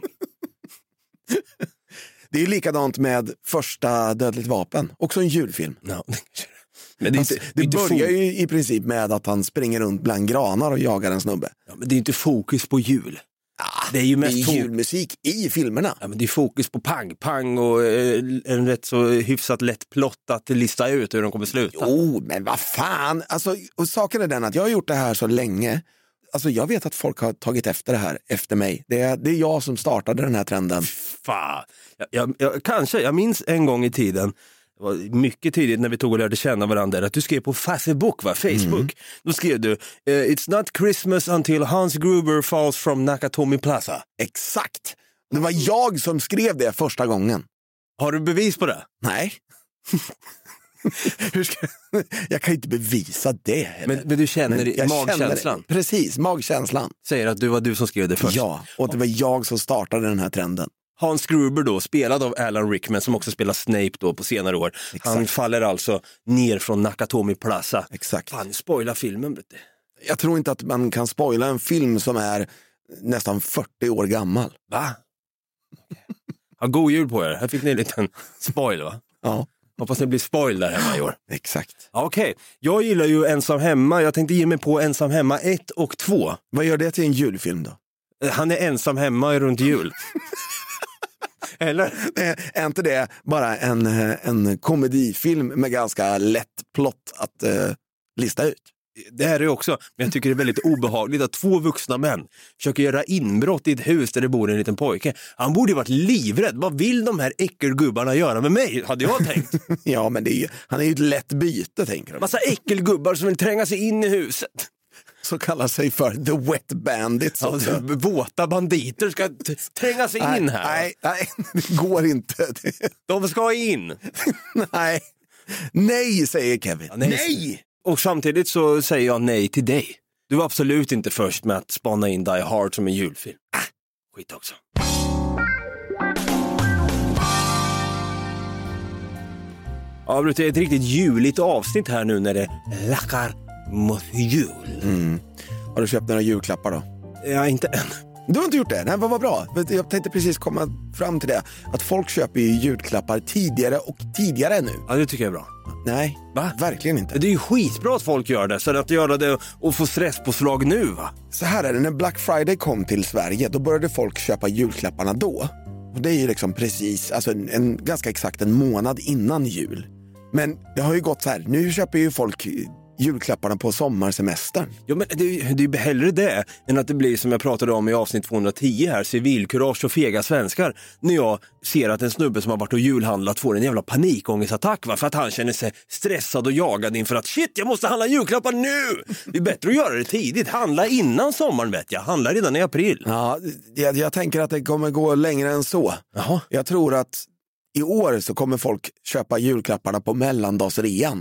S3: Det är ju likadant med första Dödligt vapen. Också en julfilm.
S2: No. Men det, är
S3: Alltså,
S2: inte, det,
S3: det
S2: är inte
S3: börjar
S2: fo-
S3: ju i princip med att han springer runt bland granar och jagar en snubbe.
S2: ja, men det är inte fokus på jul.
S3: Ah,
S2: Det är ju
S3: det
S2: mest
S3: är
S2: fo-
S3: julmusik i filmerna.
S2: Ja, men det är fokus på pang, pang och eh, en rätt så hyfsat lätt plott att lista ut hur de kommer sluta.
S3: Jo, men vad fan. Alltså, och saken är den att jag har gjort det här så länge. Alltså, jag vet att folk har tagit efter det här efter mig. Det är, det är jag som startade den här trenden.
S2: Fan. Jag, jag, jag, kanske, jag minns en gång i tiden, det var mycket tidigt när vi tog och lärde känna varandra, att du skrev på Facebook, va? Facebook. Mm. Då skrev du, it's not Christmas until Hans Gruber falls from Nakatomi Plaza.
S3: Exakt. Det var jag som skrev det första gången.
S2: Har du bevis på det?
S3: Nej. Hur ska... Jag kan ju inte bevisa det heller.
S2: Men, men du känner men
S3: jag
S2: magkänslan?
S3: Känner, precis, magkänslan.
S2: Säger att du var du som skrev det först.
S3: Ja, och det var jag som startade den här trenden.
S2: Hans Gruber då, spelad av Alan Rickman som också spelar Snape då på senare år. Exakt. Han faller alltså ner från Nakatomi Plaza.
S3: Exakt.
S2: Fan, spoila filmen, vet du.
S3: Jag tror inte att man kan spoila en film som är nästan fyrtio år gammal.
S2: Va? Ja, god jul på er. Här fick ni en liten spoil, va?
S3: Ja.
S2: Hoppas ni blir spoil där hemma i år.
S3: Exakt.
S2: Ja, okej, okay. Jag gillar ju Ensam hemma. Jag tänkte ge mig på Ensam hemma ett och två.
S3: Vad gör det till en julfilm då?
S2: Han är ensam hemma runt jul. Eller?
S3: Är inte det bara en, en komedifilm med ganska lätt plott att uh, lista ut?
S2: Det här är också, men jag tycker det är väldigt obehagligt att två vuxna män försöker göra inbrott i ett hus där det bor en liten pojke. Han borde ju varit livrädd. Vad vill de här äckelgubbarna göra med mig, hade jag tänkt.
S3: Ja, men det är ju, han är ju ett lätt byte, tänker de.
S2: Massa äckelgubbar som vill tränga sig in i huset.
S3: Så kallar sig för The Wet Bandits.
S2: Ja, våta banditer ska t- tränga sig
S3: nej,
S2: in här.
S3: Nej, nej, det går inte.
S2: De ska in.
S3: Nej, nej, säger Kevin.
S2: Ja, nej. nej! Och samtidigt så säger jag nej till dig. Du var absolut inte först med att spana in Die Hard som en julfilm. Äh, skit också. Ja, det är ett riktigt juligt avsnitt här nu när det lackar mot jul.
S3: Mm. Har du köpt några julklappar då?
S2: Ja, inte än.
S3: Du har inte gjort det? Nej, vad var bra. Jag tänkte precis komma fram till det. Att folk köper ju julklappar tidigare och tidigare nu.
S2: Ja, det tycker jag är bra.
S3: Nej,
S2: va?
S3: Verkligen inte.
S2: Det är ju skitbra att folk gör det. Så att göra det och få stresspåslag nu, va?
S3: Så här är det, när Black Friday kom till Sverige, då började folk köpa julklapparna då. Och det är ju liksom precis, alltså en, en ganska exakt en månad innan jul. Men det har ju gått så här, nu köper ju folk julklapparna på sommarsemestern.
S2: Ja, men det, det är hellre det än att det blir som jag pratade om i avsnitt tvåhundratio här, civilkurage och fega svenskar, när jag ser att en snubbe som har varit och julhandlat får en jävla panikångestattack, va? För att han känner sig stressad och jagad inför att shit, jag måste handla julklappar nu! Det är bättre att göra det tidigt, handla innan sommaren, vet jag, handla redan i april.
S3: Ja, jag, jag tänker att det kommer gå längre än så.
S2: Jaha.
S3: Jag tror att i år så kommer folk köpa julklapparna på mellandagsrean.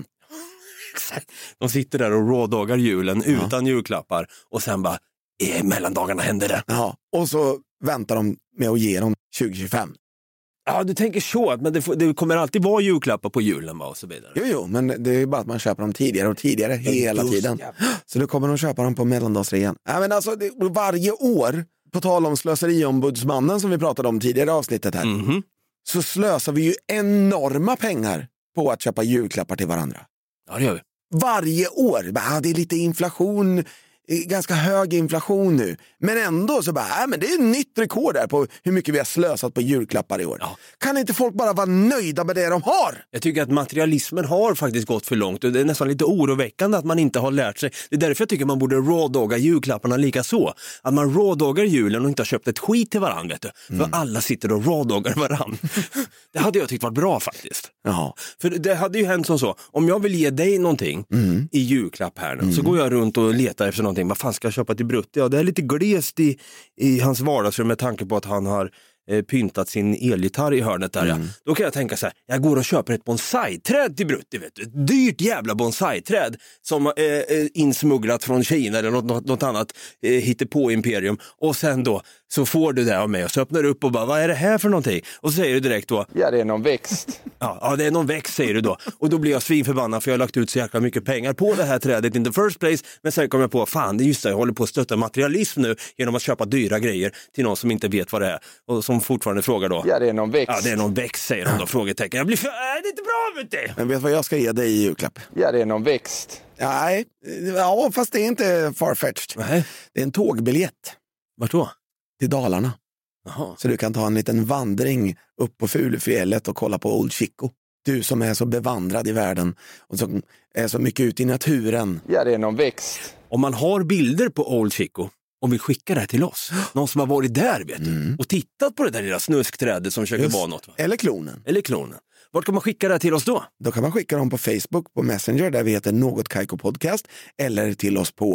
S2: De sitter där och rådagar julen ja. utan julklappar och sen bara, i mellandagarna händer det.
S3: Ja, och så väntar de med att ge dem tjugo tjugofem.
S2: Ja, du tänker så, men det, får, det kommer alltid vara julklappar på julen, va, och så vidare.
S3: Jo, jo, men det är bara att man köper dem tidigare och tidigare hela just, tiden. Ja. Så då kommer de köpa dem på mellandagsrean. Ja, men alltså, det, varje år, på tal om slöseriombudsmannen som vi pratade om tidigare i avsnittet här, mm-hmm. så slösar vi ju enorma pengar på att köpa julklappar till varandra.
S2: Ja, det gör vi.
S3: Varje år. Bah, det är lite inflation, ganska hög inflation nu. Men ändå så bara, äh, men det är ett nytt rekord där på hur mycket vi har slösat på julklappar i år. Ja. Kan inte folk bara vara nöjda med det de har?
S2: Jag tycker att materialismen har faktiskt gått för långt och det är nästan lite oroväckande att man inte har lärt sig. Det är därför jag tycker man borde råddaga julklapparna lika så. Att man råddagar julen och inte har köpt ett skit till varandra, vet du. Mm. För alla sitter och råddagar varandra. Det hade jag tyckt varit bra faktiskt.
S3: Jaha.
S2: För det hade ju hänt som så. Om jag vill ge dig någonting mm. i julklapp här nu, mm. så går jag runt och letar efter någonting. Vad fan ska jag köpa till Brutti? Ja, det är lite glest i, i hans vardagsrum med tanke på att han har eh, pyntat sin elgitarr i hörnet där. Mm. Ja. Då kan jag tänka så här, jag går och köper ett bonsai-träd till Brutti, vet du. Ett dyrt jävla bonsai-träd som är eh, eh, insmugglat från Kina eller något, något, något annat eh, hittepå-imperium. Och sen då så får du det av mig och så öppnar du upp och bara, vad är det här för någonting? Och så säger du direkt då,
S3: ja, det är någon växt.
S2: Ja, ja, det är någon växt, säger du då. Och då blir jag svinförbannad för jag har lagt ut så jäkla mycket pengar på det här trädet in the first place. Men sen kommer jag på, fan, det är just det, jag håller på att stötta materialism nu genom att köpa dyra grejer till någon som inte vet vad det är. Och som fortfarande frågar då,
S3: ja, det är någon växt.
S2: Ja, det är någon växt, säger de då, frågetecken. Jag blir för, är det inte bra, vet du?
S3: Men vet vad jag ska ge dig i julklapp? Ja, det är någon växt. Nej, ja, fast det är inte farfetched.
S2: Nej.
S3: Det är en tågbiljett.
S2: Vart då?
S3: Till Dalarna. Aha. Så du kan ta en liten vandring upp på Fulufjället och kolla på Old Chico. Du som är så bevandrad i världen och som är så mycket ute i naturen. Ja, det är någon växt.
S2: Om man har bilder på Old Chico och vill skicka det här till oss. Någon som har varit där, vet du. Mm. Och tittat på det där lilla snuskträdet som försöker vara något. Va?
S3: Eller klonen.
S2: Eller klonen. Vart kan man skicka det här till oss då?
S3: Då kan man skicka dem på Facebook, på Messenger där vi heter Något Kaiko Podcast. Eller till oss på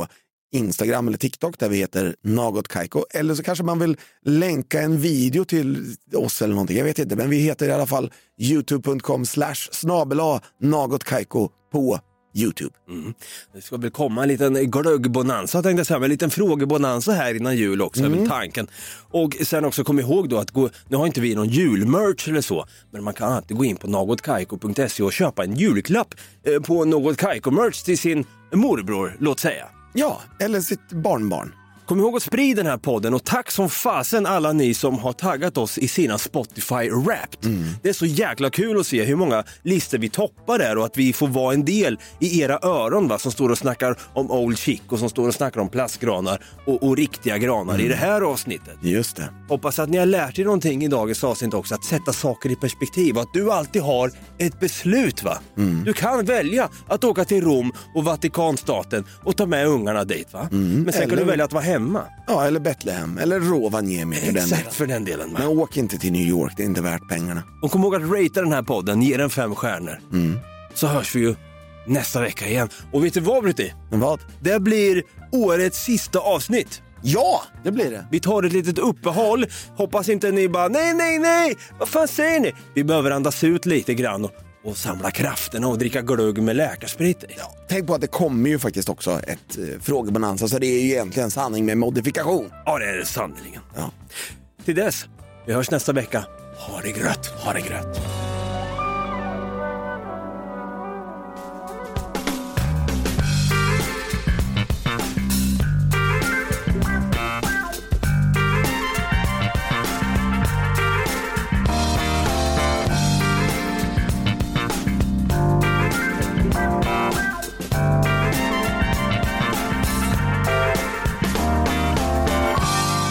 S3: Instagram eller TikTok där vi heter Något Kaiko. Eller så kanske man vill länka en video till oss eller någonting. Jag vet inte, men vi heter i alla fall youtube punkt com slash snabel-a Något Kaiko på YouTube.
S2: Mm. Det ska väl komma en liten glöggbonanza, tänkte jag säga, en liten frågebonanza här innan jul också, mm. är väl tanken. Och sen också kom ihåg då att gå, nu har inte vi någon julmerch eller så, men man kan alltid gå in på något kaiko punkt se och köpa en julklapp eh, på Något Kaiko-merch till sin morbror, låt säga.
S3: Ja, eller sitt barnbarn.
S2: Kom ihåg att sprida den här podden och tack som fasen alla ni som har taggat oss i sina Spotify-Wrapped. Mm. Det är så jäkla kul att se hur många listor vi toppar där och att vi får vara en del i era öron, va, som står och snackar om Old Chic och som står och snackar om plastgranar och, och riktiga granar mm. i det här avsnittet.
S3: Just det.
S2: Hoppas att ni har lärt er någonting i dagens avsnitt också, att sätta saker i perspektiv, att du alltid har ett beslut, va? Mm. Du kan välja att åka till Rom och Vatikanstaten och ta med ungarna dit, va? Mm. Men sen Eller... kan du välja att vara hemma.
S3: Ja, eller Betlehem, eller Rovaniemi för den
S2: Exakt för den delen.
S3: Men åk inte till New York, det är inte värt pengarna.
S2: Och kom ihåg att ratea den här podden, ge den fem stjärnor. Mm. Så hörs vi ju nästa vecka igen. Och vet du vad, Brutti?
S3: Men vad?
S2: Det blir årets sista avsnitt.
S3: Ja, det blir det.
S2: Vi tar ett litet uppehåll. Hoppas inte ni bara, nej, nej, nej. Vad fan säger ni? Vi behöver andas ut lite grann och och samla krafterna och dricka glögg med läkarsprit.
S3: Ja, tänk på att det kommer ju faktiskt också ett eh, frågebonanza, så det är ju egentligen sanning med modifikation.
S2: Ja, det är det sannoliken.
S3: Ja.
S2: Till dess, vi hörs nästa vecka. Ha det grött, ha det grött.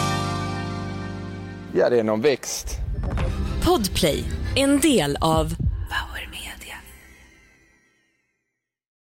S3: Ja, det är någon växt.
S7: Podplay, en del av